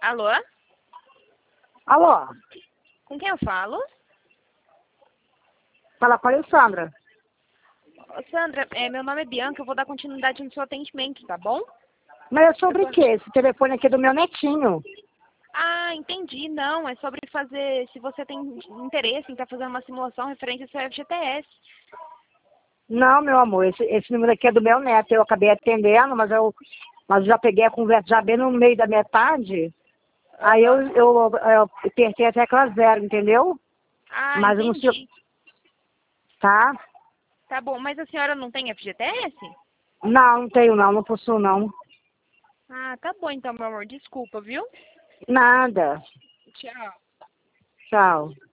Alô? Alô? Com quem eu falo? Fala com a Alessandra. Ô, Sandra, meu nome é Bianca, eu vou dar continuidade no seu atendimento, tá bom? Mas é sobre o quê? Esse telefone aqui é do meu netinho. Ah, entendi. Não, é sobre fazer, se você tem interesse em estar fazendo uma simulação referente ao seu FGTS. Não, meu amor, esse número aqui é do meu neto. Eu acabei atendendo, mas já peguei a conversa já bem no meio da metade. Aí eu apertei a tecla 0, entendeu? Ah, Mas eu não sei. entendi. Tá? Tá bom, mas a senhora não tem FGTS? Não tenho não possuo não. Ah, tá bom então, meu amor. Desculpa, viu? Nada. Tchau. Tchau.